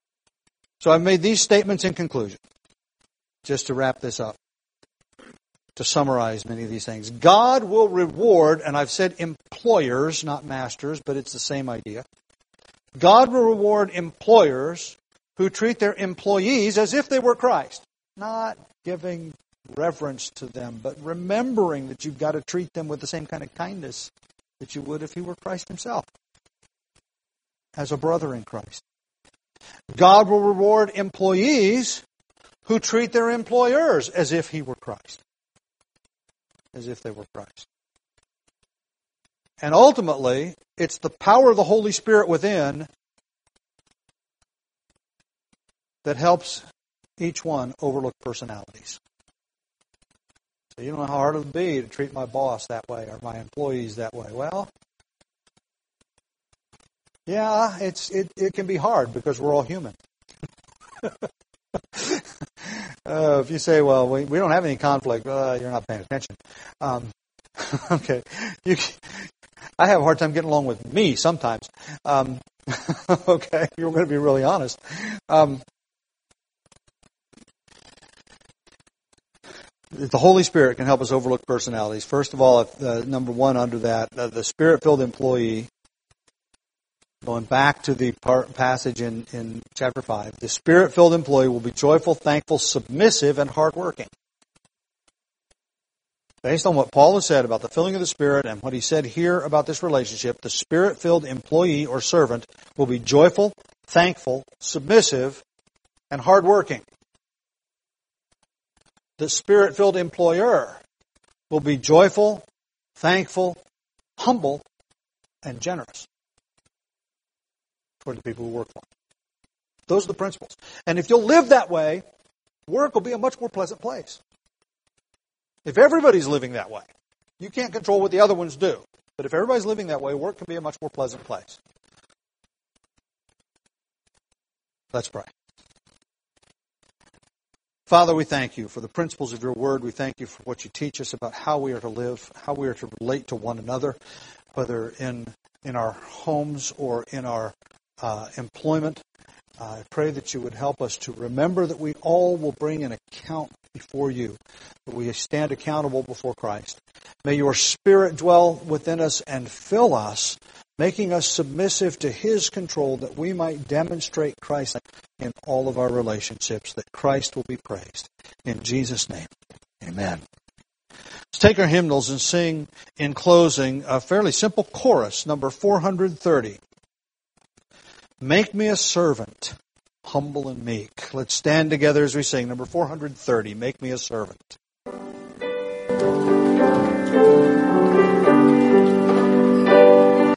So I've made these statements in conclusion, just to wrap this up. to summarize many of these things. God will reward, and I've said employers, not masters, but it's the same idea. God will reward employers who treat their employees as if they were Christ. Not giving reverence to them, but remembering that you've got to treat them with the same kind of kindness that you would if he were Christ himself, as a brother in Christ. God will reward employees who treat their employers as if he were Christ, as if they were Christ. And ultimately, it's the power of the Holy Spirit within that helps each one overlook personalities. So you don't know how hard it would be to treat my boss that way or my employees that way. Well, yeah, it can be hard because we're all human. If you say, well, we don't have any conflict, you're not paying attention. Okay. I have a hard time getting along with me sometimes. Okay, you're going to be really honest. The Holy Spirit can help us overlook personalities. First of all, number one under that, the Spirit-filled employee, going back to the passage in chapter 5, the Spirit-filled employee will be joyful, thankful, submissive, and hardworking. Based on what Paul has said about the filling of the Spirit and what he said here about this relationship, the Spirit-filled employee or servant will be joyful, thankful, submissive, and hardworking. The Spirit-filled employer will be joyful, thankful, humble, and generous toward the people who work for him. Those are the principles. And if you'll live that way, work will be a much more pleasant place. If everybody's living that way, you can't control what the other ones do. But if everybody's living that way, work can be a much more pleasant place. Let's pray. Father, we thank you for the principles of your word. We thank you for what you teach us about how we are to live, how we are to relate to one another, whether in our homes or in our employment. I pray that you would help us to remember that we all will bring an account before you, that we stand accountable before Christ. May your Spirit dwell within us and fill us, making us submissive to his control, that we might demonstrate Christ in all of our relationships, that Christ will be praised. In Jesus' name, amen. Let's take our hymnals and sing in closing a fairly simple chorus, number 430. Make me a servant, humble and meek. Let's stand together as we sing number 430, Make me a servant.